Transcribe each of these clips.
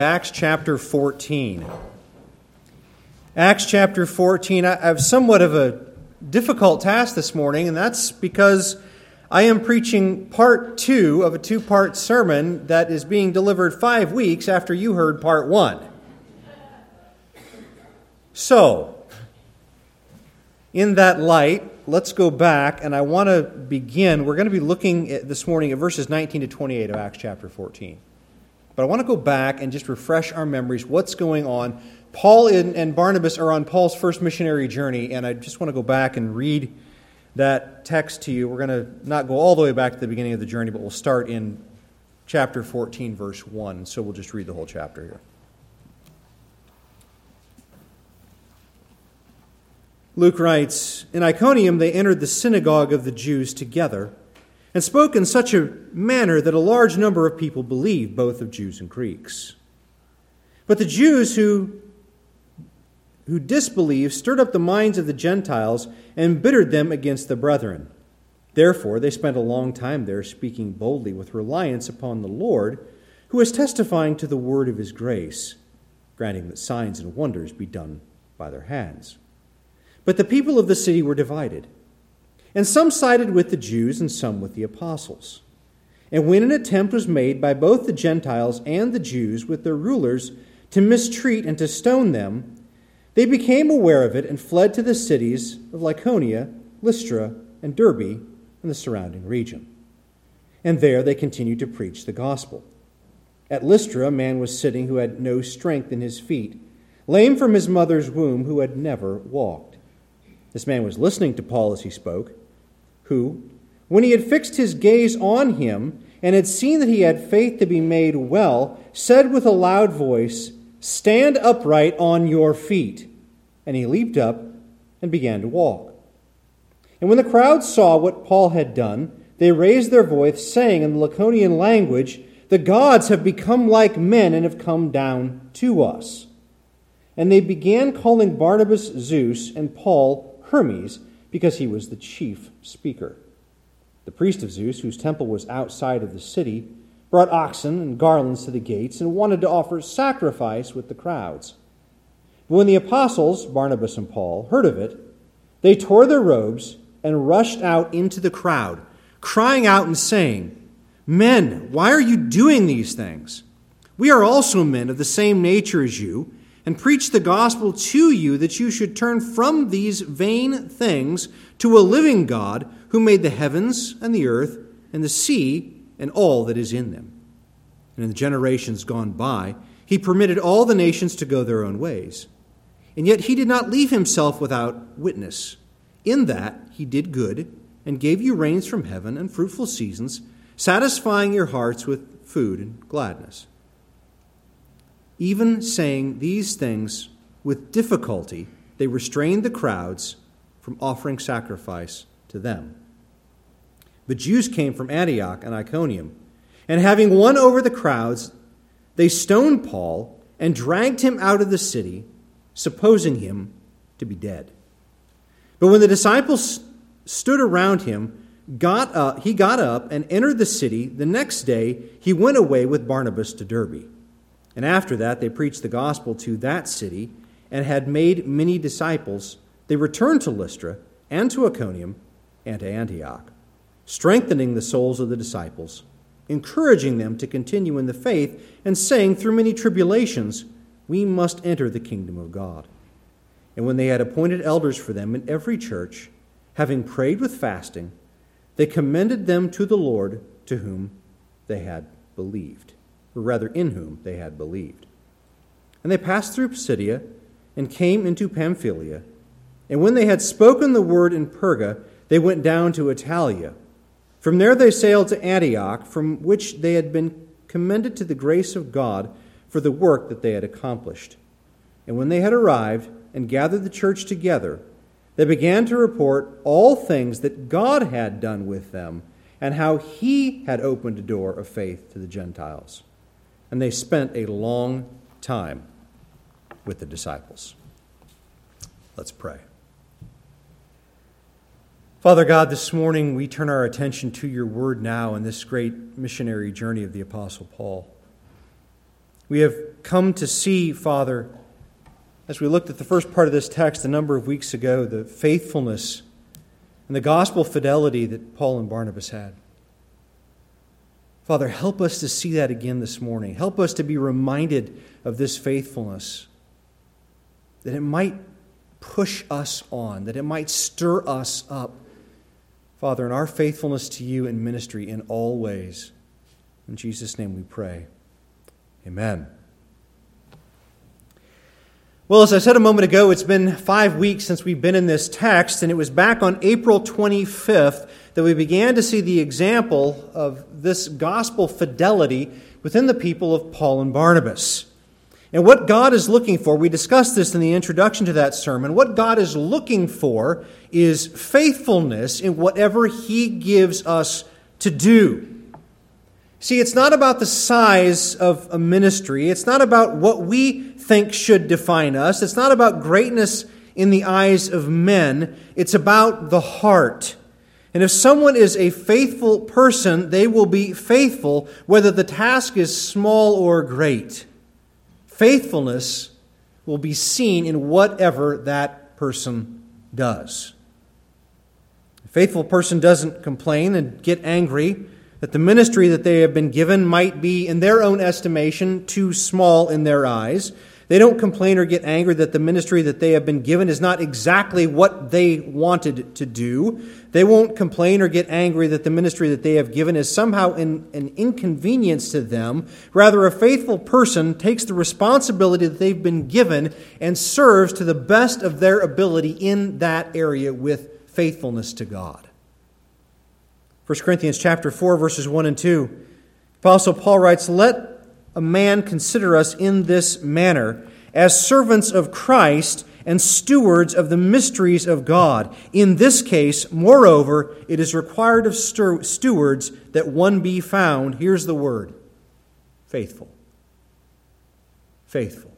Acts chapter 14. Acts chapter 14, I have somewhat of a difficult task this morning, and that's because I am preaching part 2 of a 2-part sermon that is being delivered 5 weeks after you heard part 1. So, in that light, let's go back, and I want to begin. We're going to be looking this morning at verses 19 to 28 of Acts chapter 14. But I want to go back and just refresh our memories, what's going on. Paul and Barnabas are on Paul's first missionary journey, and I just want to go back and read that text to you. We're going to not go all the way back to the beginning of the journey, but we'll start in chapter 14, verse 1. So we'll just read the whole chapter here. Luke writes, "In Iconium they entered the synagogue of the Jews together, and spoke in such a manner that a large number of people believed, both of Jews and Greeks. But the Jews who disbelieved stirred up the minds of the Gentiles and embittered them against the brethren. Therefore they spent a long time there, speaking boldly with reliance upon the Lord, who was testifying to the word of his grace, granting that signs and wonders be done by their hands. But the people of the city were divided, and some sided with the Jews and some with the apostles. And when an attempt was made by both the Gentiles and the Jews with their rulers to mistreat and to stone them, they became aware of it and fled to the cities of Lycaonia, Lystra, and Derbe, and the surrounding region. And there they continued to preach the gospel. At Lystra a man was sitting who had no strength in his feet, lame from his mother's womb, who had never walked. This man was listening to Paul as he spoke, who, when he had fixed his gaze on him and had seen that he had faith to be made well, said with a loud voice, 'Stand upright on your feet.' And he leaped up and began to walk. And when the crowd saw what Paul had done, they raised their voice, saying in the Lycaonian language, 'The gods have become like men and have come down to us.' And they began calling Barnabas Zeus and Paul Hermes, because he was the chief speaker. The priest of Zeus, whose temple was outside of the city, brought oxen and garlands to the gates and wanted to offer sacrifice with the crowds. But when the apostles, Barnabas and Paul, heard of it, they tore their robes and rushed out into the crowd, crying out and saying, 'Men, why are you doing these things? We are also men of the same nature as you, and preach the gospel to you that you should turn from these vain things to a living God who made the heavens and the earth and the sea and all that is in them. And in the generations gone by, he permitted all the nations to go their own ways. And yet he did not leave himself without witness. In that he did good and gave you rains from heaven and fruitful seasons, satisfying your hearts with food and gladness. Even saying these things with difficulty, they restrained the crowds from offering sacrifice to them. The Jews came from Antioch and Iconium, and having won over the crowds, they stoned Paul and dragged him out of the city, supposing him to be dead. But when the disciples stood around him, he got up and entered the city. The next day he went away with Barnabas to Derbe. And after that, they preached the gospel to that city and had made many disciples. They returned to Lystra and to Iconium and to Antioch, strengthening the souls of the disciples, encouraging them to continue in the faith, and saying, through many tribulations, we must enter the kingdom of God. And when they had appointed elders for them in every church, having prayed with fasting, they commended them to the Lord, to whom they had believed. Or rather, in whom they had believed. And they passed through Pisidia and came into Pamphylia. And when they had spoken the word in Perga, they went down to Italia. From there they sailed to Antioch, from which they had been commended to the grace of God for the work that they had accomplished. And when they had arrived and gathered the church together, they began to report all things that God had done with them, and how he had opened a door of faith to the Gentiles. And they spent a long time with the disciples. Let's pray. Father God, this morning we turn our attention to your word now in this great missionary journey of the Apostle Paul. We have come to see, Father, as we looked at the first part of this text a number of weeks ago, the faithfulness and the gospel fidelity that Paul and Barnabas had. Father, help us to see that again this morning. Help us to be reminded of this faithfulness, that it might push us on, that it might stir us up, Father, in our faithfulness to you in ministry in all ways. In Jesus' name we pray. Amen. Well, as I said a moment ago, it's been 5 weeks since we've been in this text, and it was back on April 25th that we began to see the example of this gospel fidelity within the people of Paul and Barnabas. And what God is looking for, we discussed this in the introduction to that sermon, what God is looking for is faithfulness in whatever He gives us to do. See, it's not about the size of a ministry. It's not about what we think should define us. It's not about greatness in the eyes of men. It's about the heart. And if someone is a faithful person, they will be faithful whether the task is small or great. Faithfulness will be seen in whatever that person does. A faithful person doesn't complain and get angry that the ministry that they have been given might be, in their own estimation, too small in their eyes. They don't complain or get angry that the ministry that they have been given is not exactly what they wanted to do. They won't complain or get angry that the ministry that they have given is somehow an inconvenience to them. Rather, a faithful person takes the responsibility that they've been given and serves to the best of their ability in that area with faithfulness to God. 1 Corinthians chapter 4, verses 1 and 2. Apostle Paul writes, "Let a man consider us in this manner, as servants of Christ and stewards of the mysteries of God. In this case, moreover, it is required of stewards that one be found," here's the word, faithful. Faithful.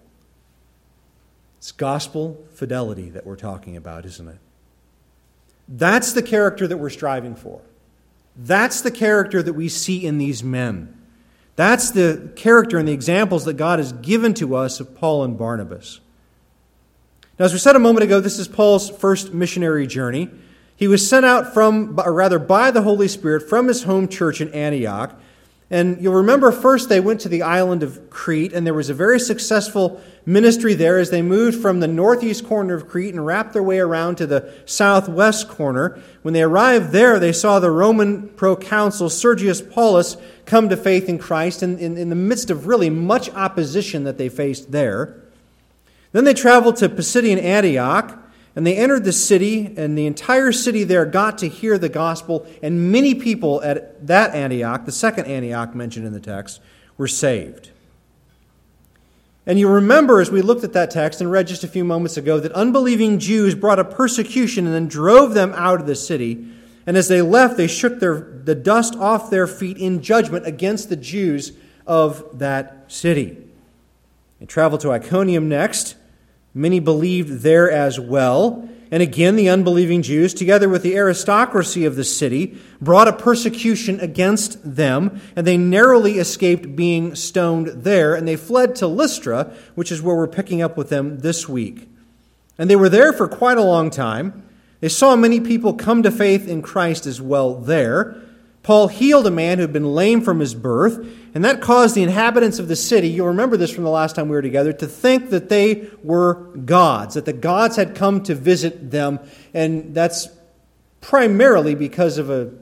It's gospel fidelity that we're talking about, isn't it? That's the character that we're striving for. That's the character that we see in these men. That's the character and the examples that God has given to us of Paul and Barnabas. Now, as we said a moment ago, this is Paul's first missionary journey. He was sent out by the Holy Spirit from his home church in Antioch. And you'll remember first they went to the island of Crete, and there was a very successful ministry there as they moved from the northeast corner of Crete and wrapped their way around to the southwest corner. When they arrived there, they saw the Roman proconsul Sergius Paulus come to faith in Christ in the midst of really much opposition that they faced there. Then they traveled to Pisidian Antioch, and they entered the city, and the entire city there got to hear the gospel, and many people at that Antioch, the second Antioch mentioned in the text, were saved. And you remember, as we looked at that text and read just a few moments ago, that unbelieving Jews brought a persecution and then drove them out of the city. And as they left, they shook the dust off their feet in judgment against the Jews of that city. They traveled to Iconium next. Many believed there as well. And again, the unbelieving Jews, together with the aristocracy of the city, brought a persecution against them, and they narrowly escaped being stoned there, and they fled to Lystra, which is where we're picking up with them this week. And they were there for quite a long time. They saw many people come to faith in Christ as well there. Paul healed a man who had been lame from his birth, and that caused the inhabitants of the city, you'll remember this from the last time we were together, to think that they were gods, that the gods had come to visit them, and that's primarily because of a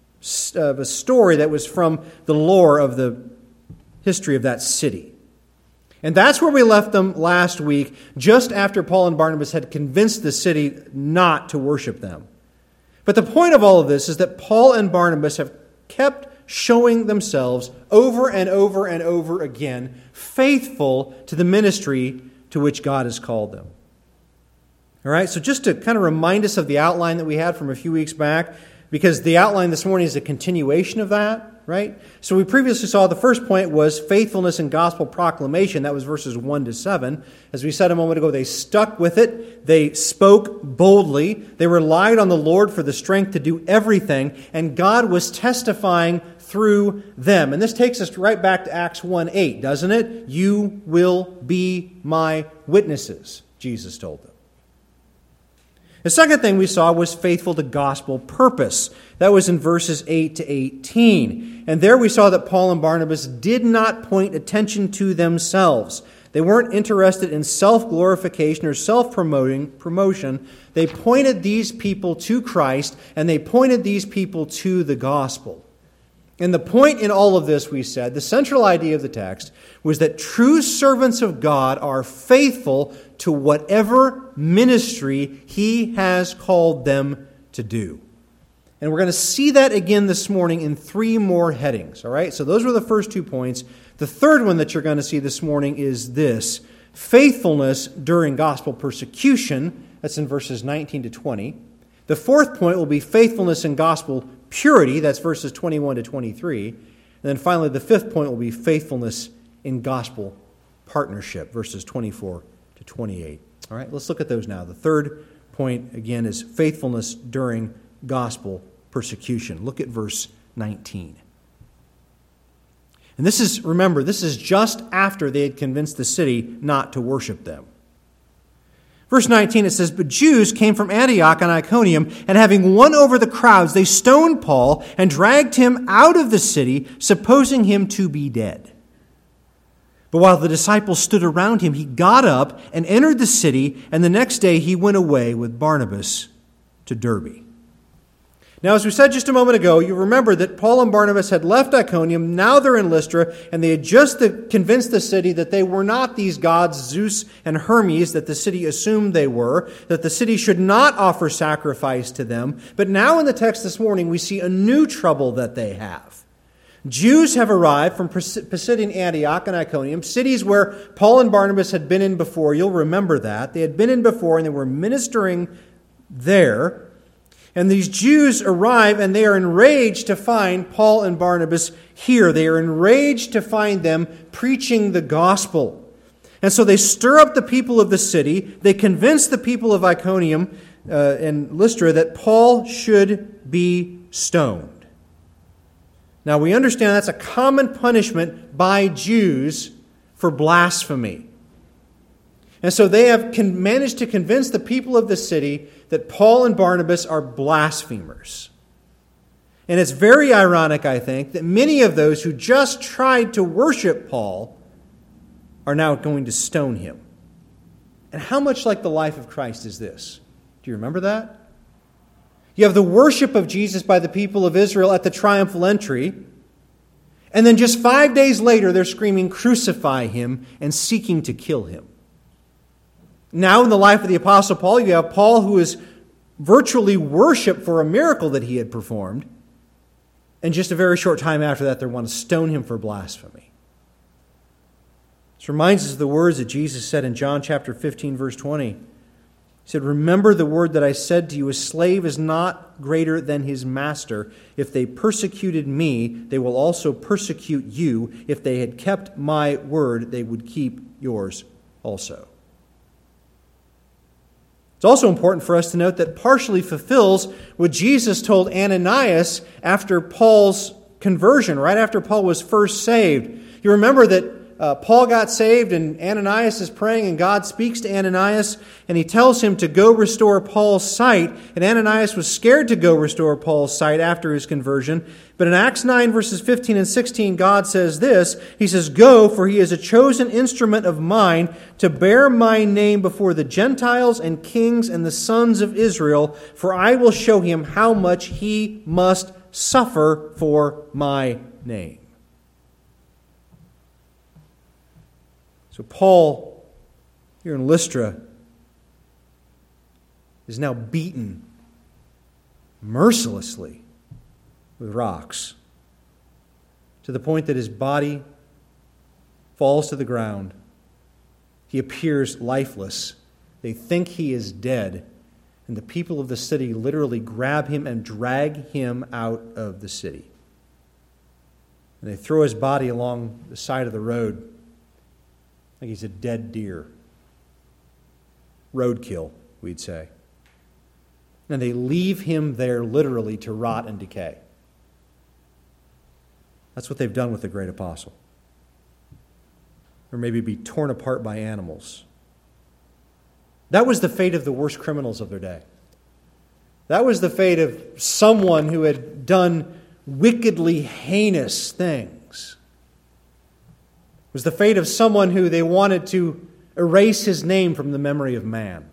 story that was from the lore of the history of that city. And that's where we left them last week, just after Paul and Barnabas had convinced the city not to worship them. But the point of all of this is that Paul and Barnabas have kept showing themselves over and over and over again faithful to the ministry to which God has called them. All right, so just to kind of remind us of the outline that we had from a few weeks back, because the outline this morning is a continuation of that, right? So we previously saw the first point was faithfulness in gospel proclamation. That was verses 1 to 7. As we said a moment ago, they stuck with it. They spoke boldly. They relied on the Lord for the strength to do everything. And God was testifying through them. And this takes us right back to Acts 1:8, doesn't it? You will be my witnesses, Jesus told them. The second thing we saw was faithful to gospel purpose. That was in verses 8 to 18. And there we saw that Paul and Barnabas did not point attention to themselves. They weren't interested in self-glorification or self-promotion. They pointed these people to Christ, and they pointed these people to the gospel. And the point in all of this, we said, the central idea of the text, was that true servants of God are faithful to whatever ministry He has called them to do. And we're going to see that again this morning in 3 more headings. All right? So those were the first 2 points. The third one that you're going to see this morning is this: faithfulness during gospel persecution. That's in verses 19 to 20. The fourth point will be faithfulness in gospel purity. That's verses 21 to 23. And then finally, the fifth point will be faithfulness in gospel partnership, verses 24 to 28. All right, let's look at those now. The third point, again, is faithfulness during gospel persecution. Look at verse 19. And this is just after they had convinced the city not to worship them. Verse 19, it says, "But Jews came from Antioch and Iconium, and having won over the crowds, they stoned Paul and dragged him out of the city, supposing him to be dead. But while the disciples stood around him, he got up and entered the city, and the next day he went away with Barnabas to Derbe." Now, as we said just a moment ago, you remember that Paul and Barnabas had left Iconium. Now they're in Lystra, and they had just convinced the city that they were not these gods, Zeus and Hermes, that the city assumed they were, that the city should not offer sacrifice to them. But now in the text this morning, we see a new trouble that they have. Jews have arrived from Pisidian Antioch and Iconium, cities where Paul and Barnabas had been in before. You'll remember that. They had been in before, and they were ministering there. And these Jews arrive, and they are enraged to find Paul and Barnabas here. They are enraged to find them preaching the gospel. And so they stir up the people of the city. They convince the people of Iconium and Lystra that Paul should be stoned. Now we understand that's a common punishment by Jews for blasphemy. And so they have managed to convince the people of the city that Paul and Barnabas are blasphemers. And it's very ironic, I think, that many of those who just tried to worship Paul are now going to stone him. And how much like the life of Christ is this? Do you remember that? You have the worship of Jesus by the people of Israel at the triumphal entry, and then just 5 days later they're screaming, "Crucify him," and seeking to kill him. Now in the life of the Apostle Paul, you have Paul who is virtually worshipped for a miracle that he had performed. And just a very short time after that, they want to stone him for blasphemy. This reminds us of the words that Jesus said in John chapter 15, verse 20. He said, "Remember the word that I said to you, a slave is not greater than his master. If they persecuted me, they will also persecute you. If they had kept my word, they would keep yours also." It's also important for us to note that partially fulfills what Jesus told Ananias after Paul's conversion, right after Paul was first saved. You remember that Paul got saved and Ananias is praying, and God speaks to Ananias and he tells him to go restore Paul's sight. And Ananias was scared to go restore Paul's sight after his conversion. But in Acts 9 verses 15 and 16, God says this. He says, "Go, for he is a chosen instrument of mine to bear my name before the Gentiles and kings and the sons of Israel, for I will show him how much he must suffer for my name." So Paul, here in Lystra, is now beaten mercilessly with rocks to the point that his body falls to the ground. He appears lifeless. They think he is dead. And the people of the city literally grab him and drag him out of the city. And they throw his body along the side of the road like he's a dead deer. Roadkill, we'd say. And they leave him there literally to rot and decay. That's what they've done with the great apostle. Or maybe be torn apart by animals. That was the fate of the worst criminals of their day. That was the fate of someone who had done wickedly heinous things. It was the fate of someone who they wanted to erase his name from the memory of man.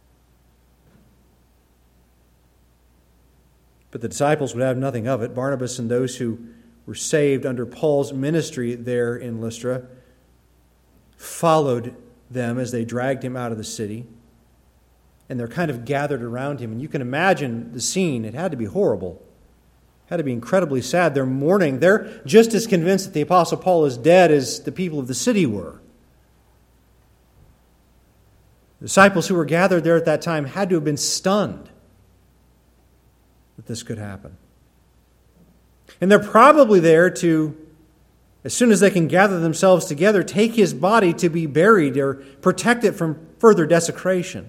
But the disciples would have nothing of it. Barnabas and those who were saved under Paul's ministry there in Lystra followed them as they dragged him out of the city. And they're kind of gathered around him. And you can imagine the scene. It had to be horrible. It had to be incredibly sad. They're mourning. They're just as convinced that the Apostle Paul is dead as the people of the city were. The disciples who were gathered there at that time had to have been stunned that this could happen. And they're probably there to, as soon as they can gather themselves together, take his body to be buried or protect it from further desecration.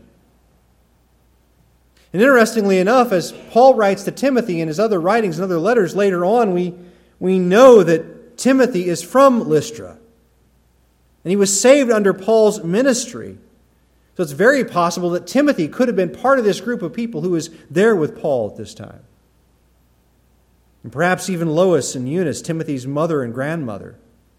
And interestingly enough, as Paul writes to Timothy in his other writings and other letters later on, we know that Timothy is from Lystra. And he was saved under Paul's ministry. So it's very possible that Timothy could have been part of this group of people who was there with Paul at this time. And perhaps even Lois and Eunice, Timothy's mother and grandmother.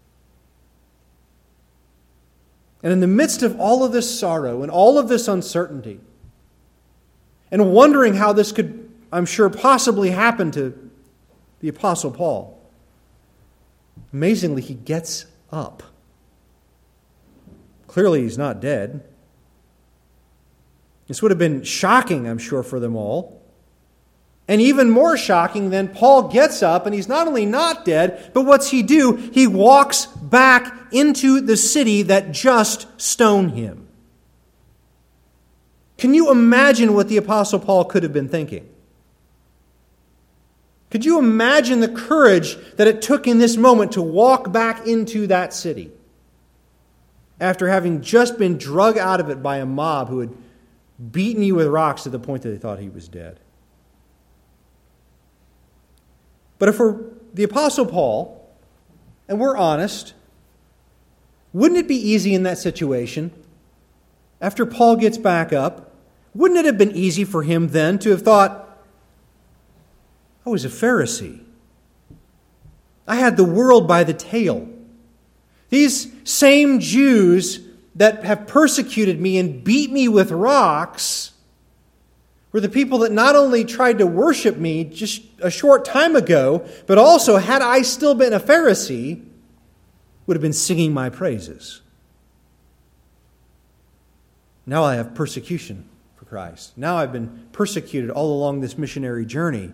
And in the midst of all of this sorrow and all of this uncertainty, and wondering how this could, I'm sure, possibly happen to the Apostle Paul, amazingly, he gets up. Clearly, he's not dead. This would have been shocking, I'm sure, for them all. And even more shocking than Paul gets up, and he's not only not dead, but what's he do? He walks back into the city that just stoned him. Can you imagine what the Apostle Paul could have been thinking? Could you imagine the courage that it took in this moment to walk back into that city after having just been drug out of it by a mob who had beaten you with rocks to the point that they thought he was dead? But if we're the Apostle Paul, and we're honest, wouldn't it be easy in that situation, after Paul gets back up, wouldn't it have been easy for him then to have thought, I was a Pharisee. I had the world by the tail. These same Jews that have persecuted me and beat me with rocks were the people that not only tried to worship me just a short time ago, but also, had I still been a Pharisee, would have been singing my praises. Now I have persecution for Christ. Now I've been persecuted all along this missionary journey.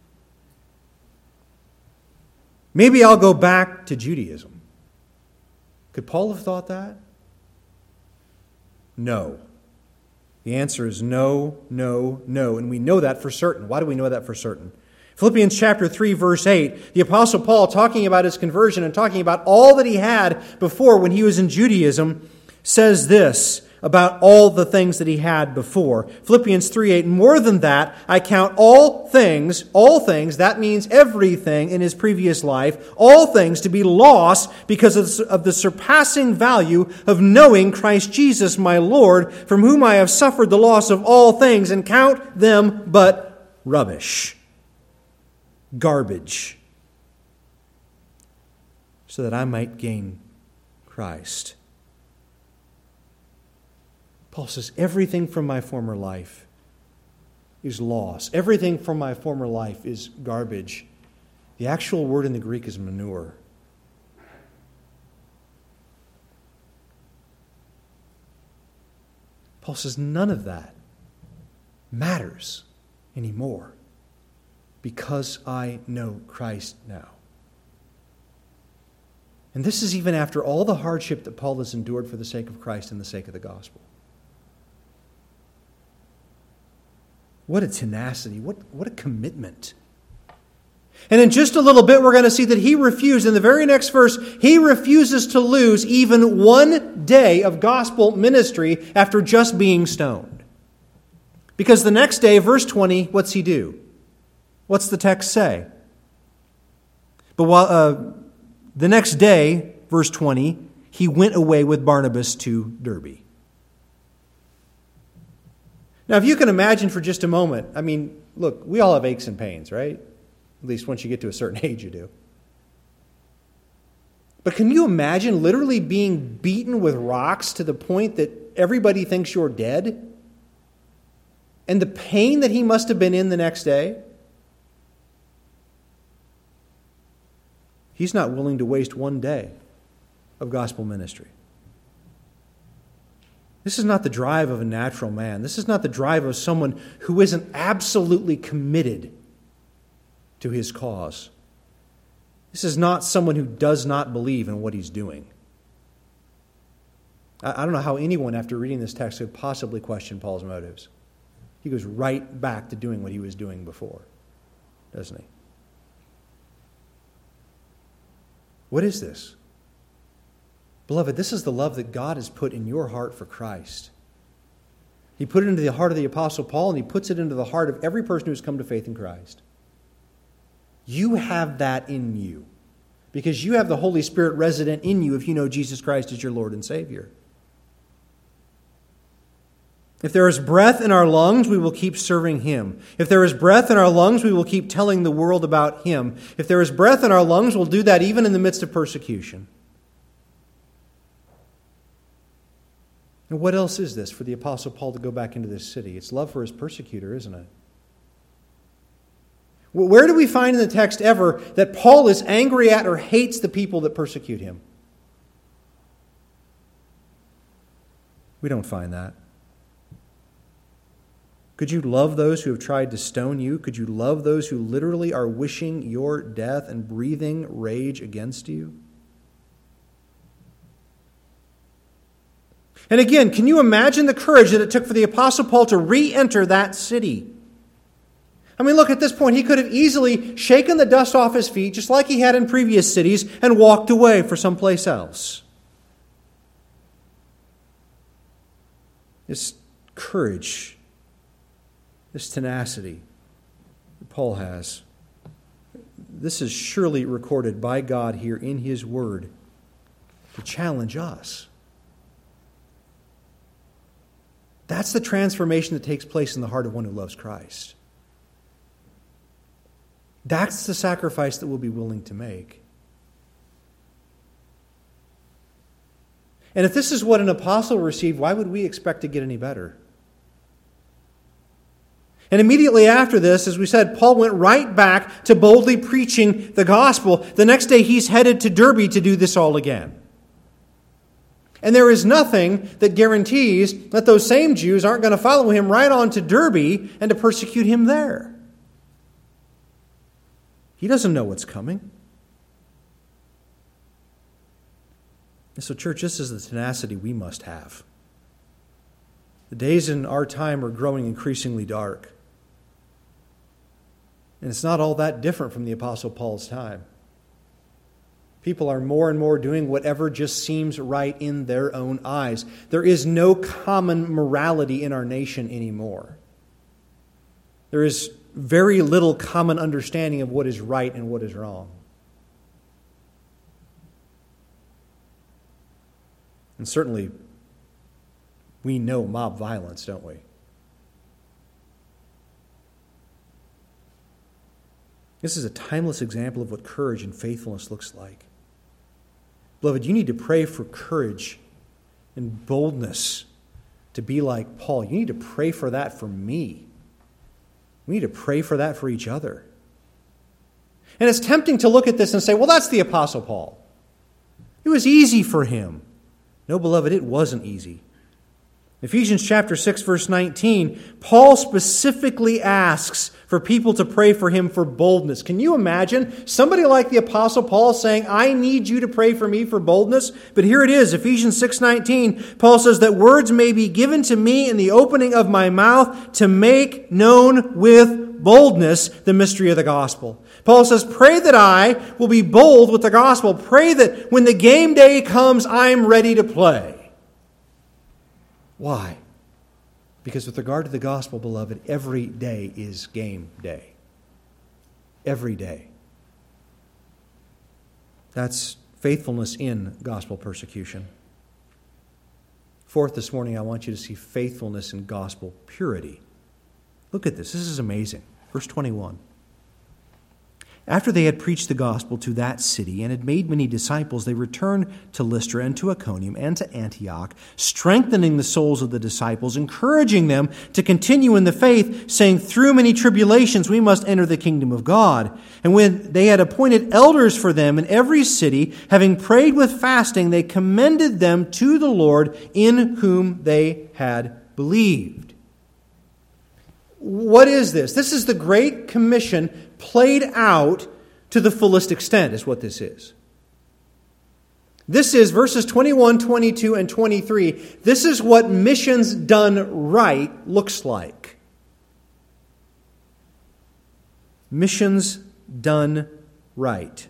Maybe I'll go back to Judaism. Could Paul have thought that? No. The answer is no, no, no. And we know that for certain. Why do we know that for certain? Philippians chapter 3, verse 8, the Apostle Paul, talking about his conversion and talking about all that he had before when he was in Judaism, says this about all the things that he had before. Philippians 3:8, more than that, I count all things, that means everything in his previous life, all things to be lost because of the surpassing value of knowing Christ Jesus my Lord, from whom I have suffered the loss of all things, and count them but rubbish, garbage, so that I might gain Christ. Paul says, everything from my former life is loss. Everything from my former life is garbage. The actual word in the Greek is manure. Paul says, none of that matters anymore because I know Christ now. And this is even after all the hardship that Paul has endured for the sake of Christ and the sake of the gospel. What a tenacity. What a commitment. And in just a little bit, we're going to see that he refused. In the very next verse, he refuses to lose even one day of gospel ministry after just being stoned. Because the next day, verse 20, what's he do? What's the text say? But while The next day, verse 20, he went away with Barnabas to Derbe. Now, if you can imagine for just a moment, I mean, look, we all have aches and pains, right? At least once you get to a certain age, you do. But can you imagine literally being beaten with rocks to the point that everybody thinks you're dead? And the pain that he must have been in the next day? He's not willing to waste one day of gospel ministry. This is not the drive of a natural man. This is not the drive of someone who isn't absolutely committed to his cause. This is not someone who does not believe in what he's doing. I don't know how anyone, after reading this text, could possibly question Paul's motives. He goes right back to doing what he was doing before, doesn't he? What is this? Beloved, this is the love that God has put in your heart for Christ. He put it into the heart of the Apostle Paul, and he puts it into the heart of every person who's come to faith in Christ. You have that in you because you have the Holy Spirit resident in you if you know Jesus Christ as your Lord and Savior. If there is breath in our lungs, we will keep serving Him. If there is breath in our lungs, we will keep telling the world about Him. If there is breath in our lungs, we'll do that even in the midst of persecution. And what else is this for the Apostle Paul to go back into this city? It's love for his persecutor, isn't it? Where do we find in the text ever that Paul is angry at or hates the people that persecute him? We don't find that. Could you love those who have tried to stone you? Could you love those who literally are wishing your death and breathing rage against you? And again, can you imagine the courage that it took for the Apostle Paul to re-enter that city? I mean, look, at this point, he could have easily shaken the dust off his feet, just like he had in previous cities, and walked away for someplace else. This courage, this tenacity that Paul has, this is surely recorded by God here in His Word to challenge us. That's the transformation that takes place in the heart of one who loves Christ. That's the sacrifice that we'll be willing to make. And if this is what an apostle received, why would we expect to get any better? And immediately after this, as we said, Paul went right back to boldly preaching the gospel. The next day he's headed to Derbe to do this all again. And there is nothing that guarantees that those same Jews aren't going to follow him right on to Derbe and to persecute him there. He doesn't know what's coming. And so, church, this is the tenacity we must have. The days in our time are growing increasingly dark. And it's not all that different from the Apostle Paul's time. People are more and more doing whatever just seems right in their own eyes. There is no common morality in our nation anymore. There is very little common understanding of what is right and what is wrong. And certainly, we know mob violence, don't we? This is a timeless example of what courage and faithfulness looks like. Beloved, you need to pray for courage and boldness to be like Paul. You need to pray for that for me. We need to pray for that for each other. And it's tempting to look at this and say, well, that's the Apostle Paul. It was easy for him. No, beloved, it wasn't easy. Ephesians chapter 6, verse 19, Paul specifically asks for people to pray for him for boldness. Can you imagine somebody like the Apostle Paul saying, I need you to pray for me for boldness? But here it is, Ephesians 6:19, Paul says that words may be given to me in the opening of my mouth to make known with boldness the mystery of the gospel. Paul says, pray that I will be bold with the gospel. Pray that when the game day comes, I'm ready to play. Why? Because with regard to the gospel, beloved, every day is game day. Every day. That's faithfulness in gospel persecution. Fourth, this morning, I want you to see faithfulness in gospel purity. Look at this. This is amazing. Verse 21. After they had preached the gospel to that city and had made many disciples, they returned to Lystra and to Iconium and to Antioch, strengthening the souls of the disciples, encouraging them to continue in the faith, saying, through many tribulations we must enter the kingdom of God. And when they had appointed elders for them in every city, having prayed with fasting, they commended them to the Lord in whom they had believed. What is this? This is the Great Commission played out to the fullest extent, is what this is. This is verses 21, 22, and 23. This is what missions done right looks like. Missions done right.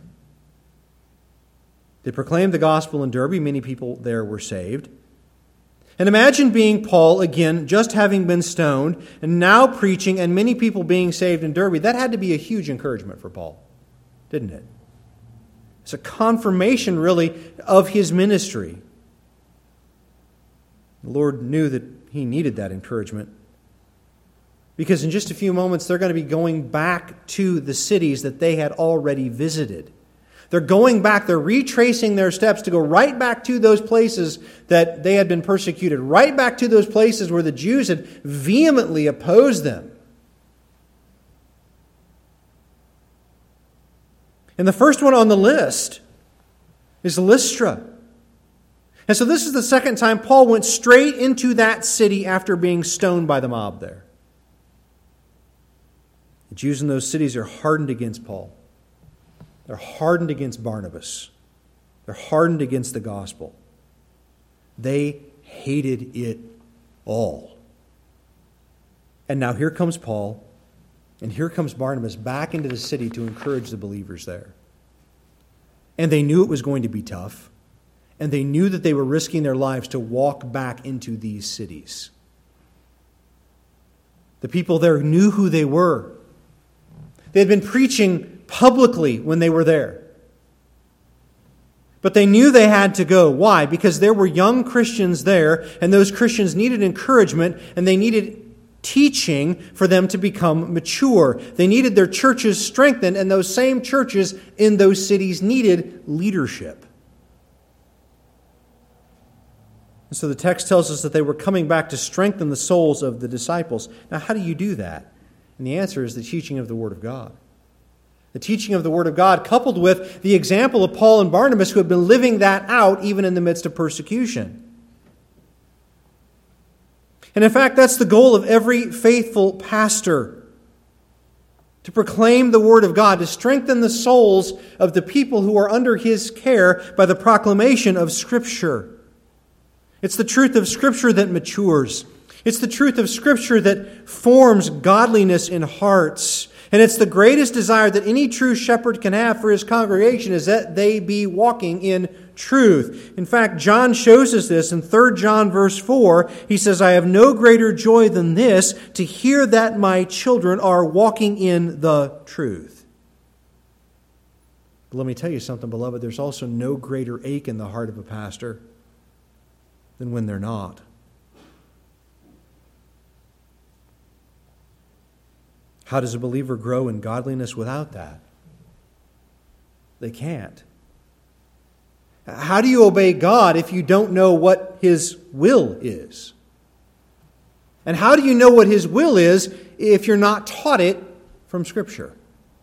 They proclaimed the gospel in Derbe. Many people there were saved. And imagine being Paul, again, just having been stoned, and now preaching, and many people being saved in Derbe. That had to be a huge encouragement for Paul, didn't it? It's a confirmation, really, of his ministry. The Lord knew that he needed that encouragement, because in just a few moments, they're going to be going back to the cities that they had already visited. They're going back, they're retracing their steps to go right back to those places that they had been persecuted, right back to those places where the Jews had vehemently opposed them. And the first one on the list is Lystra. And so this is the second time Paul went straight into that city after being stoned by the mob there. The Jews in those cities are hardened against Paul. They're hardened against Barnabas. They're hardened against the gospel. They hated it all. And now here comes Paul, and here comes Barnabas back into the city to encourage the believers there. And they knew it was going to be tough, and they knew that they were risking their lives to walk back into these cities. The people there knew who they were. They had been preaching publicly when they were there. But they knew they had to go. Why? Because there were young Christians there, and those Christians needed encouragement, and they needed teaching for them to become mature. They needed their churches strengthened, and those same churches in those cities needed leadership. And so the text tells us that they were coming back to strengthen the souls of the disciples. Now, how do you do that? And the answer is the teaching of the Word of God. The teaching of the Word of God, coupled with the example of Paul and Barnabas, who have been living that out even in the midst of persecution. And in fact, that's the goal of every faithful pastor. To proclaim the Word of God, to strengthen the souls of the people who are under his care by the proclamation of Scripture. It's the truth of Scripture that matures. It's the truth of Scripture that forms godliness in hearts. And it's the greatest desire that any true shepherd can have for his congregation is that they be walking in truth. In fact, John shows us this in 3 John verse 4. He says, I have no greater joy than this, to hear that my children are walking in the truth. But let me tell you something, beloved. There's also no greater ache in the heart of a pastor than when they're not. How does a believer grow in godliness without that? They can't. How do you obey God if you don't know what His will is? And how do you know what His will is if you're not taught it from Scripture?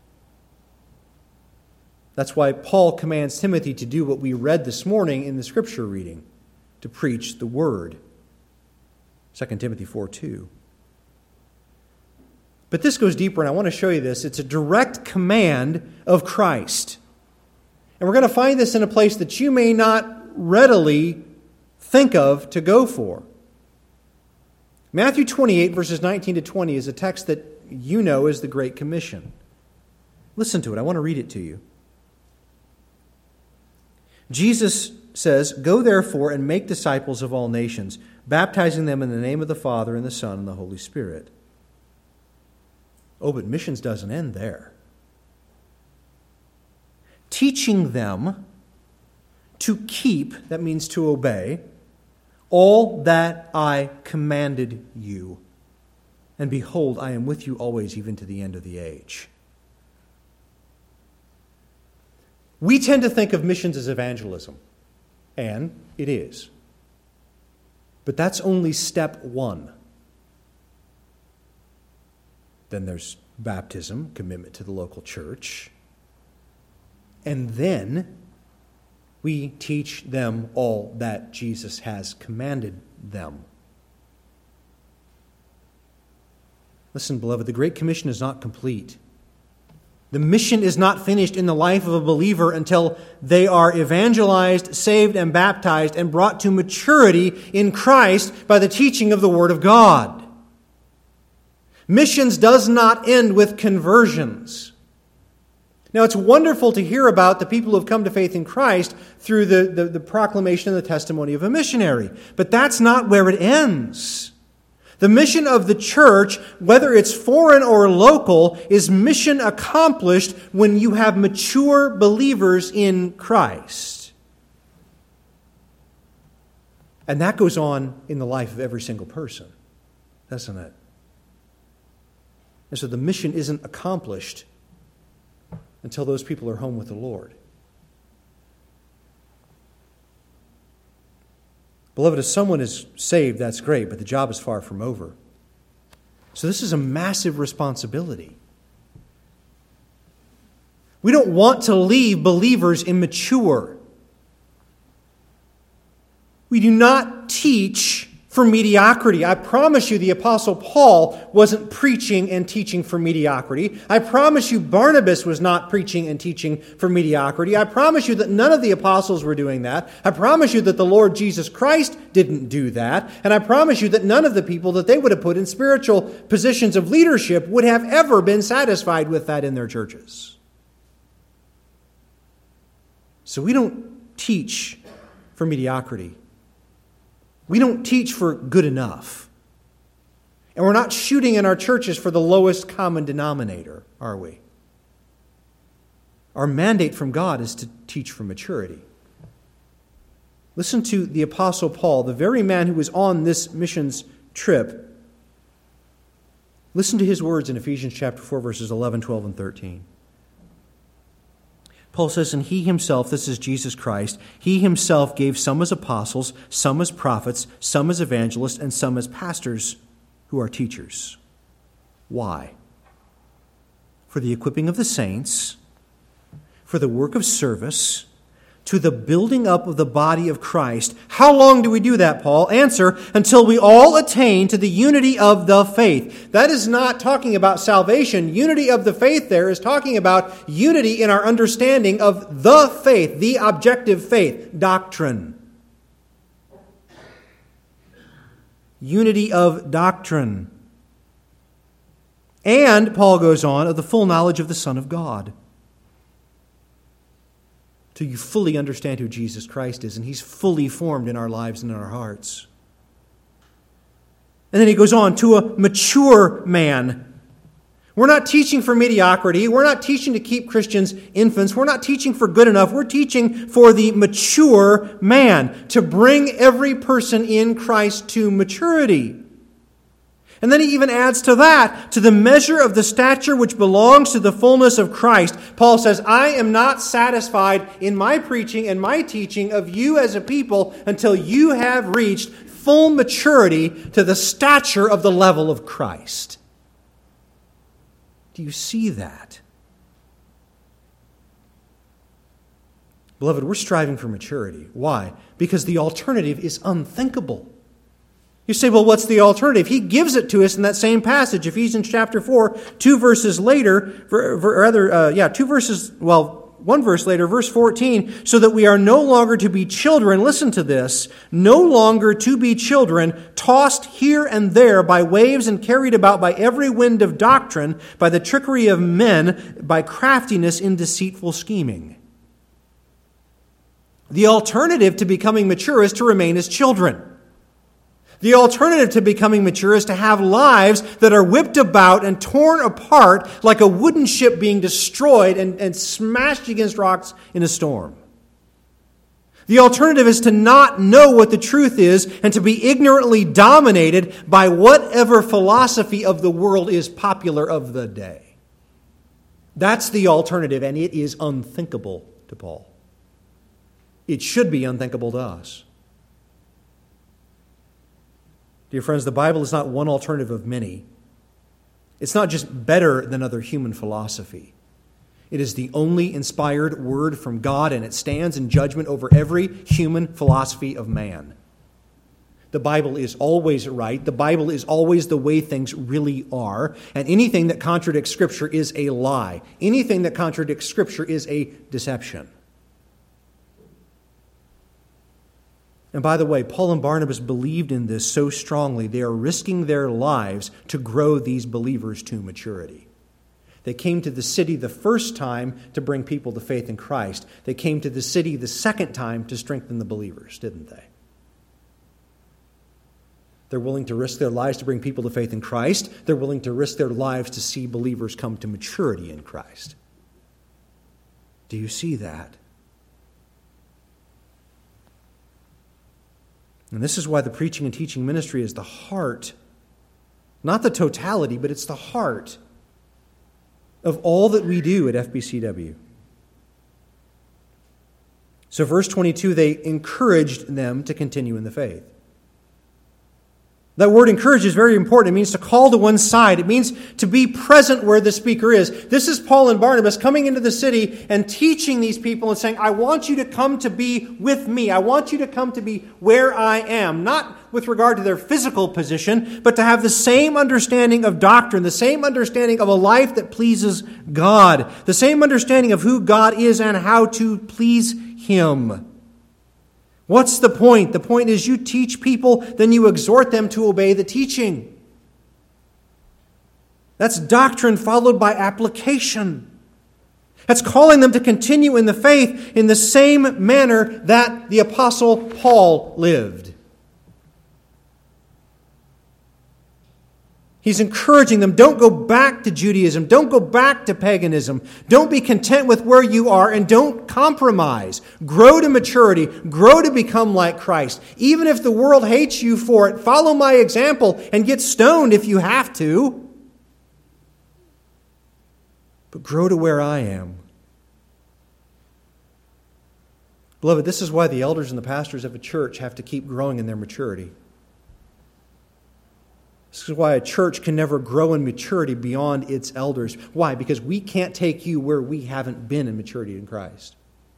That's why Paul commands Timothy to do what we read this morning in the Scripture reading, to preach the Word. 2 Timothy 4:2. But this goes deeper, and I want to show you this. It's a direct command of Christ. And we're going to find this in a place that you may not readily think of to go for. Matthew 28, verses 19 to 20 is a text that you know is the Great Commission. Listen to it. I want to read it to you. Jesus says, Go therefore and make disciples of all nations, baptizing them in the name of the Father and the Son and the Holy Spirit. Oh, but missions doesn't end there. Teaching them to keep, that means to obey, all that I commanded you. And behold, I am with you always, even to the end of the age. We tend to think of missions as evangelism, and it is. But that's only step one. Then there's baptism, commitment to the local church. And then we teach them all that Jesus has commanded them. Listen, beloved, the Great Commission is not complete. The mission is not finished in the life of a believer until they are evangelized, saved, and baptized and brought to maturity in Christ by the teaching of the Word of God. Missions does not end with conversions. Now, it's wonderful to hear about the people who have come to faith in Christ through the proclamation and the testimony of a missionary. But that's not where it ends. The mission of the church, whether it's foreign or local, is mission accomplished when you have mature believers in Christ. And that goes on in the life of every single person, doesn't it? And so the mission isn't accomplished until those people are home with the Lord. Beloved, if someone is saved, that's great, but the job is far from over. So this is a massive responsibility. We don't want to leave believers immature. We do not teach for mediocrity. I promise you the Apostle Paul wasn't preaching and teaching for mediocrity. I promise you Barnabas was not preaching and teaching for mediocrity. I promise you that none of the apostles were doing that. I promise you that the Lord Jesus Christ didn't do that. And I promise you that none of the people that they would have put in spiritual positions of leadership would have ever been satisfied with that in their churches. So we don't teach for mediocrity. We don't teach for good enough. And we're not shooting in our churches for the lowest common denominator, are we? Our mandate from God is to teach for maturity. Listen to the Apostle Paul, the very man who was on this missions trip. Listen to his words in Ephesians chapter 4, verses 11, 12, and 13. Paul says, and he himself, this is Jesus Christ, he himself gave some as apostles, some as prophets, some as evangelists, and some as pastors who are teachers. Why? For the equipping of the saints, for the work of service, to the building up of the body of Christ. How long do we do that, Paul? Answer, until we all attain to the unity of the faith. That is not talking about salvation. Unity of the faith there is talking about unity in our understanding of the faith, the objective faith, doctrine. Unity of doctrine. And, Paul goes on, of the full knowledge of the Son of God. Till you fully understand who Jesus Christ is, and He's fully formed in our lives and in our hearts. And then he goes on, to a mature man. We're not teaching for mediocrity. We're not teaching to keep Christians infants. We're not teaching for good enough. We're teaching for the mature man, to bring every person in Christ to maturity. And then he even adds to that, to the measure of the stature which belongs to the fullness of Christ. Paul says, I am not satisfied in my preaching and my teaching of you as a people until you have reached full maturity to the stature of the level of Christ. Do you see that? Beloved, we're striving for maturity. Why? Because the alternative is unthinkable. You say, well, what's the alternative? He gives it to us in that same passage, Ephesians chapter 4, one verse later, verse 14, so that we are no longer to be children, listen to this, no longer to be children, tossed here and there by waves and carried about by every wind of doctrine, by the trickery of men, by craftiness in deceitful scheming. The alternative to becoming mature is to remain as children. The alternative to becoming mature is to have lives that are whipped about and torn apart like a wooden ship being destroyed and smashed against rocks in a storm. The alternative is to not know what the truth is and to be ignorantly dominated by whatever philosophy of the world is popular of the day. That's the alternative, and it is unthinkable to Paul. It should be unthinkable to us. Dear friends, the Bible is not one alternative of many. It's not just better than other human philosophy. It is the only inspired word from God, and it stands in judgment over every human philosophy of man. The Bible is always right. The Bible is always the way things really are. And anything that contradicts Scripture is a lie. Anything that contradicts Scripture is a deception. And by the way, Paul and Barnabas believed in this so strongly, they are risking their lives to grow these believers to maturity. They came to the city the first time to bring people to faith in Christ. They came to the city the second time to strengthen the believers, didn't they? They're willing to risk their lives to bring people to faith in Christ. They're willing to risk their lives to see believers come to maturity in Christ. Do you see that? And this is why the preaching and teaching ministry is the heart, not the totality, but it's the heart of all that we do at FBCW. So verse 22, they encouraged them to continue in the faith. That word encourage is very important. It means to call to one side. It means to be present where the speaker is. This is Paul and Barnabas coming into the city and teaching these people and saying, I want you to come to be with me. I want you to come to be where I am. Not with regard to their physical position, but to have the same understanding of doctrine, the same understanding of a life that pleases God, the same understanding of who God is and how to please Him. What's the point? The point is you teach people, then you exhort them to obey the teaching. That's doctrine followed by application. That's calling them to continue in the faith in the same manner that the Apostle Paul lived. He's encouraging them, don't go back to Judaism. Don't go back to paganism. Don't be content with where you are and don't compromise. Grow to maturity. Grow to become like Christ. Even if the world hates you for it, follow my example and get stoned if you have to. But grow to where I am. Beloved, this is why the elders and the pastors of a church have to keep growing in their maturity. This is why a church can never grow in maturity beyond its elders. Why? Because we can't take you where we haven't been in maturity in Christ.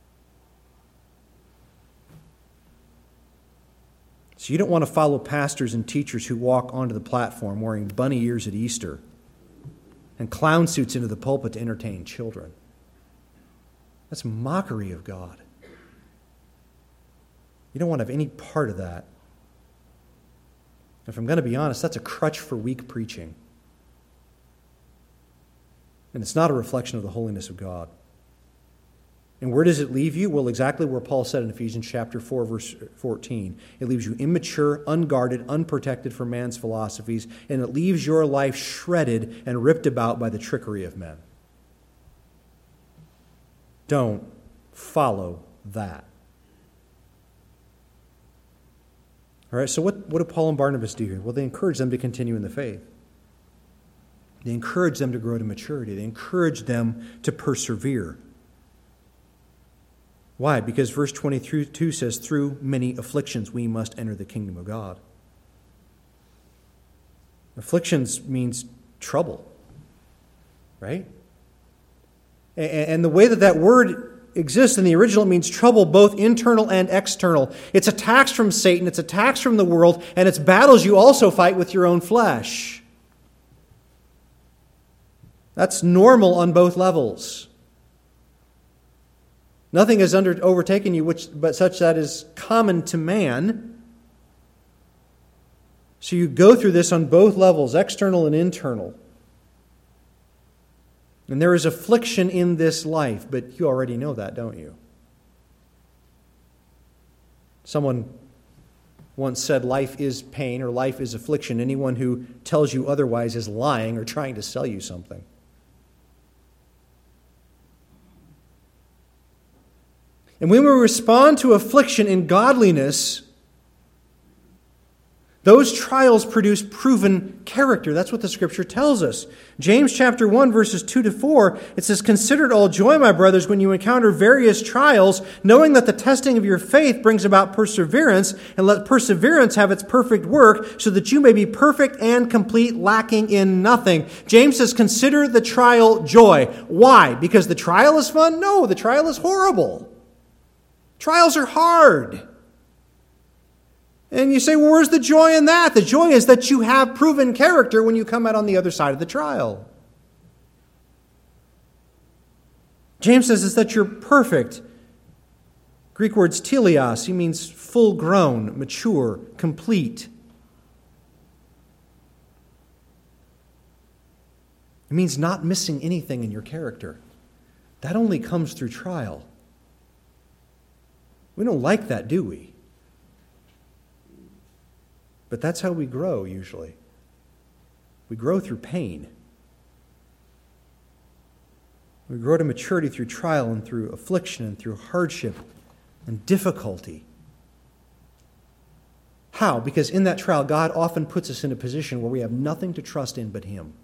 So you don't want to follow pastors and teachers who walk onto the platform wearing bunny ears at Easter and clown suits into the pulpit to entertain children. That's mockery of God. You don't want to have any part of that. If I'm going to be honest, that's a crutch for weak preaching. And it's not a reflection of the holiness of God. And where does it leave you? Well, exactly where Paul said in Ephesians chapter 4, verse 14. It leaves you immature, unguarded, unprotected from man's philosophies, and it leaves your life shredded and ripped about by the trickery of men. Don't follow that. All right, so what do Paul and Barnabas do here? Well, they encourage them to continue in the faith. They encourage them to grow to maturity. They encourage them to persevere. Why? Because verse 22 says, through many afflictions we must enter the kingdom of God. Afflictions means trouble, right? And the way that word exists in the original, it means trouble, both internal and external. It's attacks from Satan, it's attacks from the world, and it's battles you also fight with your own flesh. That's normal on both levels. Nothing has overtaken you but such that is common to man. So you go through this on both levels, external and internal. And there is affliction in this life, but you already know that, don't you? Someone once said life is pain or life is affliction. Anyone who tells you otherwise is lying or trying to sell you something. And when we respond to affliction in godliness, those trials produce proven character. That's what the Scripture tells us. James chapter 1, verses 2 to 4, it says, "Consider it all joy, my brothers, when you encounter various trials, knowing that the testing of your faith brings about perseverance, and let perseverance have its perfect work, so that you may be perfect and complete, lacking in nothing." James says, consider the trial joy. Why? Because the trial is fun? No, the trial is horrible. Trials are hard. And you say, well, where's the joy in that? The joy is that you have proven character when you come out on the other side of the trial. James says is that you're perfect. Greek word's teleos. He means full grown, mature, complete. It means not missing anything in your character. That only comes through trial. We don't like that, do we? But that's how we grow, usually. We grow through pain. We grow to maturity through trial and through affliction and through hardship and difficulty. How? Because in that trial, God often puts us in a position where we have nothing to trust in but Him.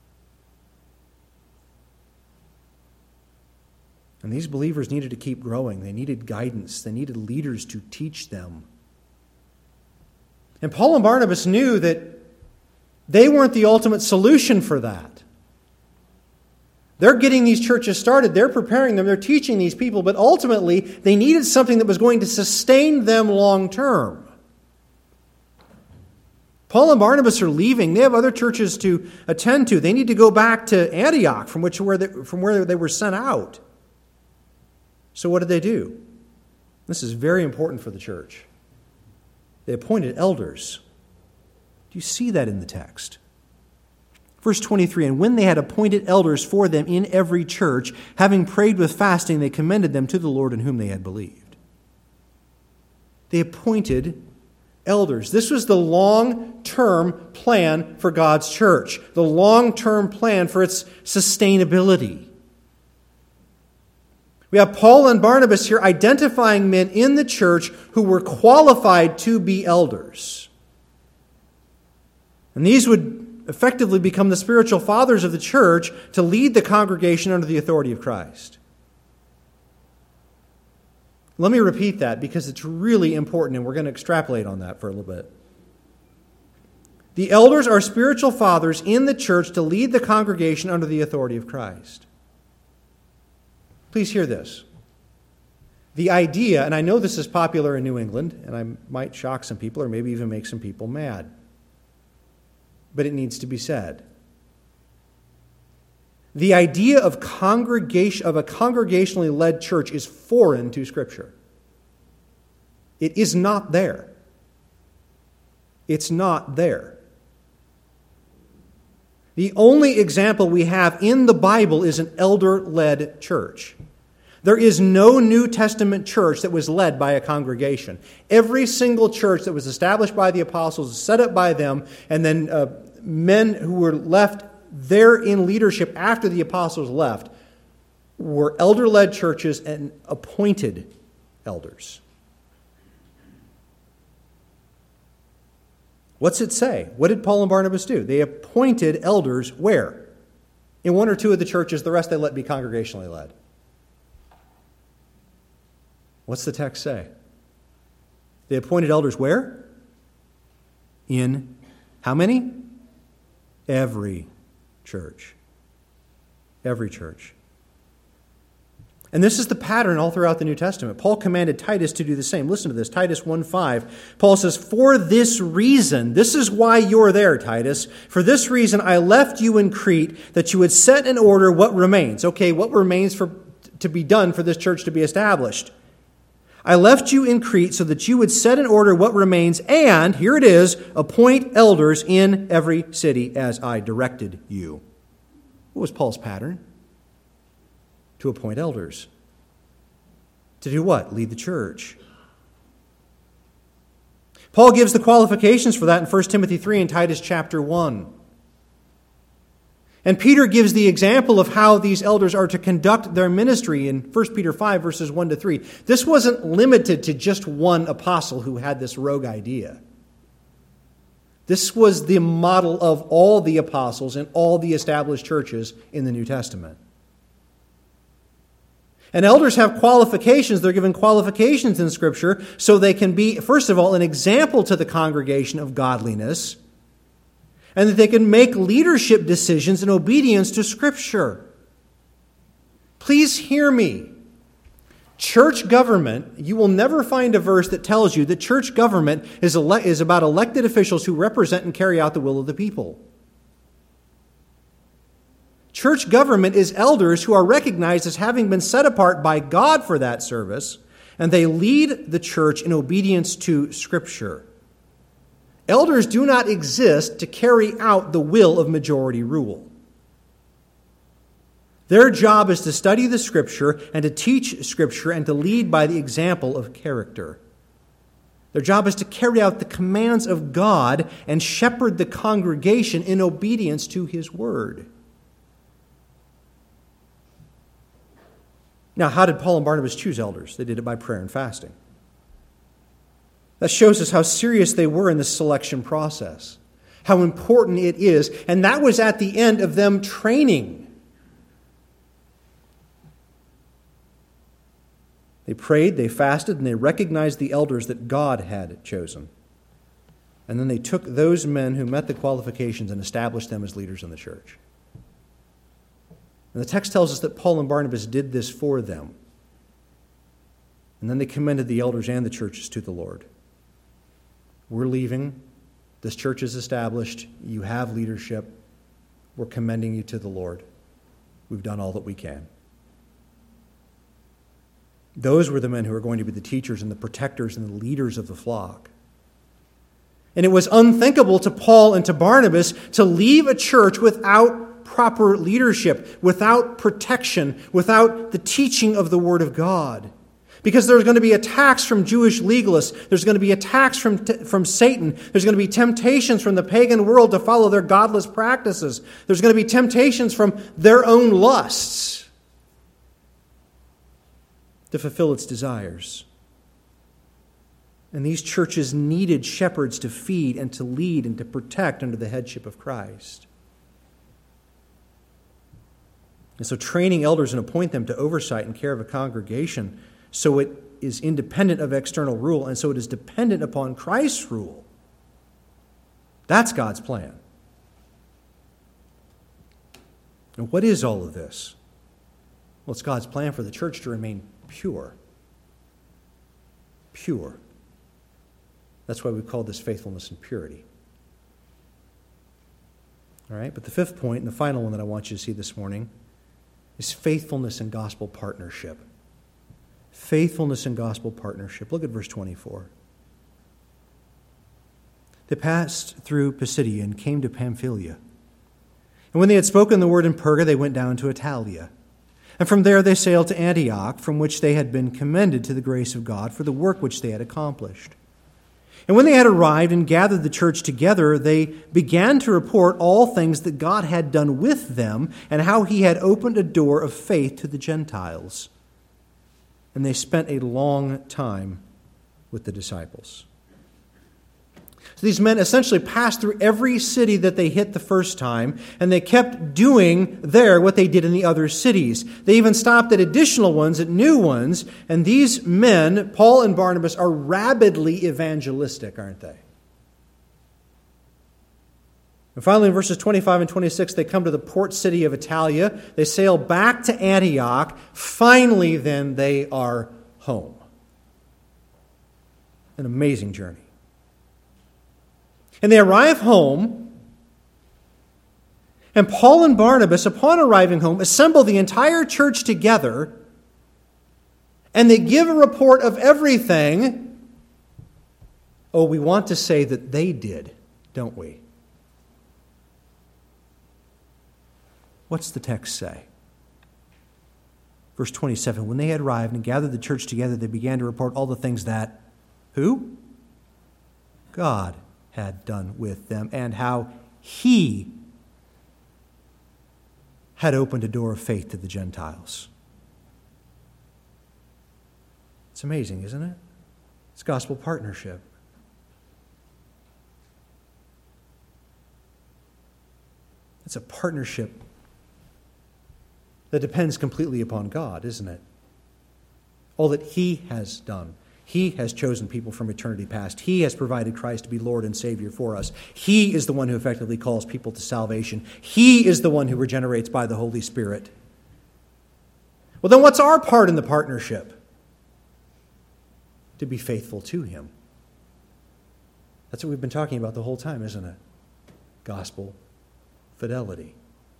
And these believers needed to keep growing. They needed guidance. They needed leaders to teach them. And Paul and Barnabas knew that they weren't the ultimate solution for that. They're getting these churches started. They're preparing them. They're teaching these people. But ultimately, they needed something that was going to sustain them long term. Paul and Barnabas are leaving. They have other churches to attend to. They need to go back to Antioch, from where they were sent out. So what did they do? This is very important for the church. They appointed elders. Do you see that in the text? Verse 23, "And when they had appointed elders for them in every church, having prayed with fasting, they commended them to the Lord in whom they had believed." They appointed elders. This was the long-term plan for God's church, the long-term plan for its sustainability. We have Paul and Barnabas here identifying men in the church who were qualified to be elders. And these would effectively become the spiritual fathers of the church to lead the congregation under the authority of Christ. Let me repeat that because it's really important, and we're going to extrapolate on that for a little bit. The elders are spiritual fathers in the church to lead the congregation under the authority of Christ. Please hear this. The idea, and I know this is popular in New England, and I might shock some people or maybe even make some people mad, but it needs to be said. The idea of a congregationally led church is foreign to Scripture. It is not there. It's not there. The only example we have in the Bible is an elder-led church. There is no New Testament church that was led by a congregation. Every single church that was established by the apostles, set up by them, and then men who were left there in leadership after the apostles left were elder-led churches and appointed elders. What's it say? What did Paul and Barnabas do? They appointed elders where? In one or two of the churches, the rest they let be congregationally led. What's the text say? They appointed elders where? In how many? Every church. Every church. And this is the pattern all throughout the New Testament. Paul commanded Titus to do the same. Listen to this, Titus 1:5. Paul says, "For this reason," this is why you're there, Titus, "for this reason I left you in Crete, that you would set in order what remains." Okay, what remains to be done for this church to be established? "I left you in Crete so that you would set in order what remains, and," here it is, "appoint elders in every city as I directed you." What was Paul's pattern? To appoint elders. To do what? Lead the church. Paul gives the qualifications for that in 1 Timothy 3 and Titus chapter 1. And Peter gives the example of how these elders are to conduct their ministry in 1 Peter 5, verses 1 to 3. This wasn't limited to just one apostle who had this rogue idea. This was the model of all the apostles in all the established churches in the New Testament. And elders have qualifications. They're given qualifications in Scripture so they can be, first of all, an example to the congregation of godliness, and that they can make leadership decisions in obedience to Scripture. Please hear me. Church government, you will never find a verse that tells you that church government is about elected officials who represent and carry out the will of the people. Church government is elders who are recognized as having been set apart by God for that service, and they lead the church in obedience to Scripture. Elders do not exist to carry out the will of majority rule. Their job is to study the Scripture and to teach Scripture and to lead by the example of character. Their job is to carry out the commands of God and shepherd the congregation in obedience to His Word. Now, how did Paul and Barnabas choose elders? They did it by prayer and fasting. That shows us how serious they were in the selection process, how important it is. And that was at the end of them training. They prayed, they fasted, and they recognized the elders that God had chosen. And then they took those men who met the qualifications and established them as leaders in the church. And the text tells us that Paul and Barnabas did this for them. And then they commended the elders and the churches to the Lord. We're leaving. This church is established. You have leadership. We're commending you to the Lord. We've done all that we can. Those were the men who are going to be the teachers and the protectors and the leaders of the flock. And it was unthinkable to Paul and to Barnabas to leave a church without proper leadership, without protection, without the teaching of the Word of God. Because there's going to be attacks from Jewish legalists. There's going to be attacks from Satan. There's going to be temptations from the pagan world to follow their godless practices. There's going to be temptations from their own lusts to fulfill its desires. And these churches needed shepherds to feed and to lead and to protect under the headship of Christ. And so training elders and appoint them to oversight and care of a congregation so it is independent of external rule and so it is dependent upon Christ's rule. That's God's plan. And what is all of this? Well, it's God's plan for the church to remain pure. Pure. That's why we call this faithfulness and purity. All right, but the fifth point, and the final one that I want you to see this morning, is faithfulness and gospel partnership. Faithfulness and gospel partnership. Look at verse 24. They passed through Pisidia and came to Pamphylia. And when they had spoken the word in Perga, they went down to Italia. And from there they sailed to Antioch, from which they had been commended to the grace of God for the work which they had accomplished. And when they had arrived and gathered the church together, they began to report all things that God had done with them and how He had opened a door of faith to the Gentiles. And they spent a long time with the disciples. So these men essentially passed through every city that they hit the first time, and they kept doing there what they did in the other cities. They even stopped at additional ones, at new ones, and these men, Paul and Barnabas, are rabidly evangelistic, aren't they? And finally, in verses 25 and 26, they come to the port city of Italia. They sail back to Antioch. Finally, then, they are home. An amazing journey. And they arrive home, and Paul and Barnabas, upon arriving home, assemble the entire church together, and they give a report of everything. Oh, we want to say that they did, don't we? What's the text say? Verse 27, when they had arrived and gathered the church together, they began to report all the things that, who? God had done with them, and how He had opened a door of faith to the Gentiles. It's amazing, isn't it? It's gospel partnership. It's a partnership that depends completely upon God, isn't it? All that He has done. He has chosen people from eternity past. He has provided Christ to be Lord and Savior for us. He is the one who effectively calls people to salvation. He is the one who regenerates by the Holy Spirit. Well, then what's our part in the partnership? To be faithful to Him. That's what we've been talking about the whole time, isn't it? Gospel fidelity.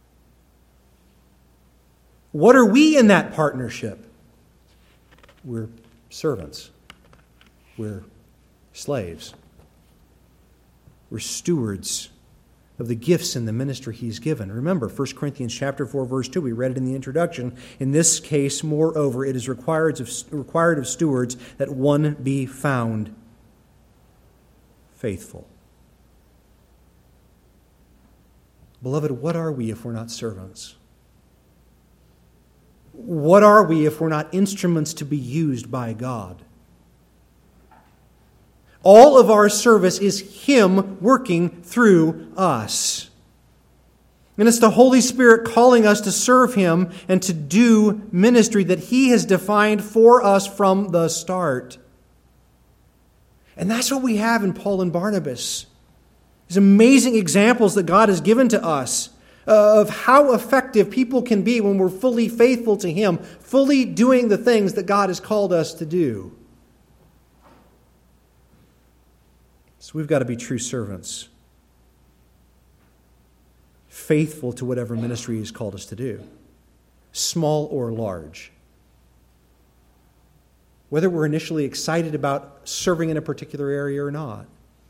What are we in that partnership? We're servants. We're slaves. We're stewards of the gifts and the ministry He's given. Remember, 1 Corinthians chapter 4, verse 2, we read it in the introduction. In this case, moreover, it is required of stewards that one be found faithful. Beloved, what are we if we're not servants? What are we if we're not instruments to be used by God? All of our service is Him working through us. And it's the Holy Spirit calling us to serve Him and to do ministry that He has defined for us from the start. And that's what we have in Paul and Barnabas. These amazing examples that God has given to us of how effective people can be when we're fully faithful to Him, fully doing the things that God has called us to do. So we've got to be true servants, faithful to whatever ministry He's called us to do, small or large. Whether we're initially excited about serving in a particular area or not.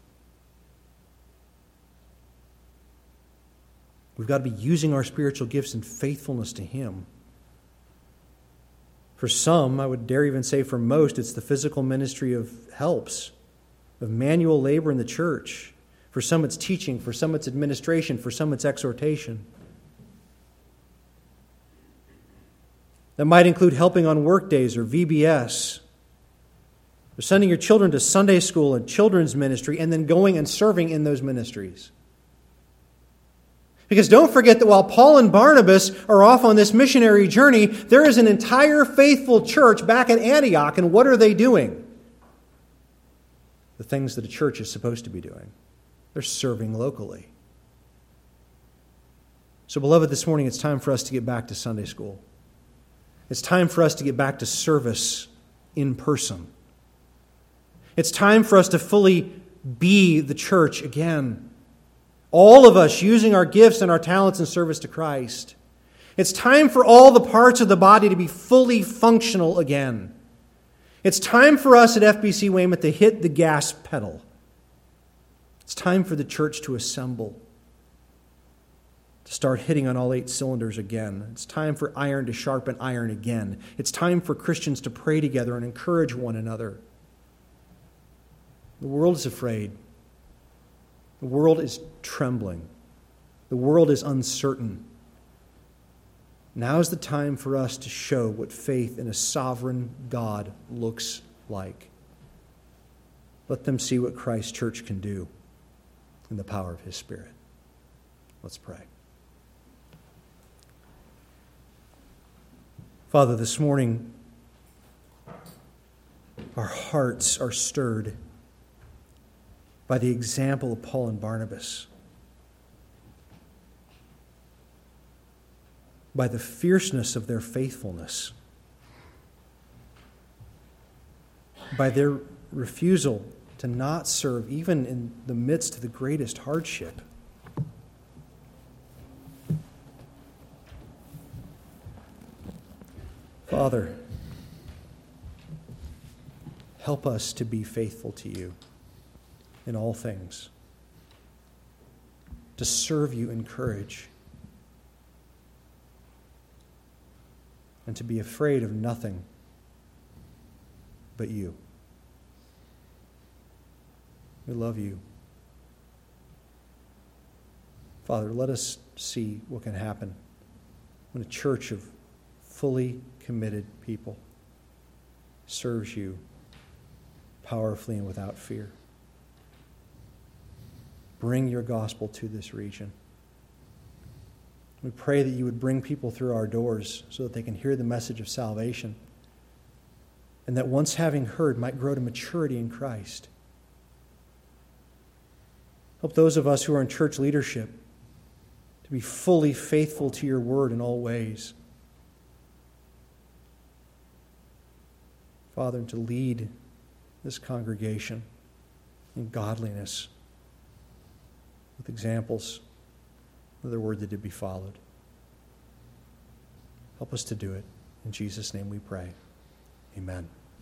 We've got to be using our spiritual gifts in faithfulness to Him. For some, I would dare even say for most, it's the physical ministry of helps, of manual labor in the church. For some, it's teaching. For some, it's administration. For some, it's exhortation. That might include helping on work days or VBS, or sending your children to Sunday school and children's ministry, and then going and serving in those ministries. Because don't forget that while Paul and Barnabas are off on this missionary journey, there is an entire faithful church back at Antioch, and what are they doing? The things that a church is supposed to be doing. They're serving locally. So, beloved, this morning it's time for us to get back to Sunday school. It's time for us to get back to service in person. It's time for us to fully be the church again. All of us using our gifts and our talents in service to Christ. It's time for all the parts of the body to be fully functional again. It's time for us at FBC Weymouth to hit the gas pedal. It's time for the church to assemble, to start hitting on all 8 cylinders again. It's time for iron to sharpen iron again. It's time for Christians to pray together and encourage one another. The world is afraid. The world is trembling. The world is uncertain. Now is the time for us to show what faith in a sovereign God looks like. Let them see what Christ's church can do in the power of His Spirit. Let's pray. Father, this morning, our hearts are stirred by the example of Paul and Barnabas, by the fierceness of their faithfulness, by their refusal to not serve even in the midst of the greatest hardship. Father, help us to be faithful to You in all things, to serve You in courage, and to be afraid of nothing but You. We love You. Father, let us see what can happen when a church of fully committed people serves you powerfully and without fear. Bring your gospel to this region. We pray that you would bring people through our doors so that they can hear the message of salvation, and that once having heard might grow to maturity in Christ. Help those of us who are in church leadership to be fully faithful to your word in all ways. Father, to lead this congregation in godliness with examples of the word that did be followed. Help us to do it. In Jesus' name we pray. Amen.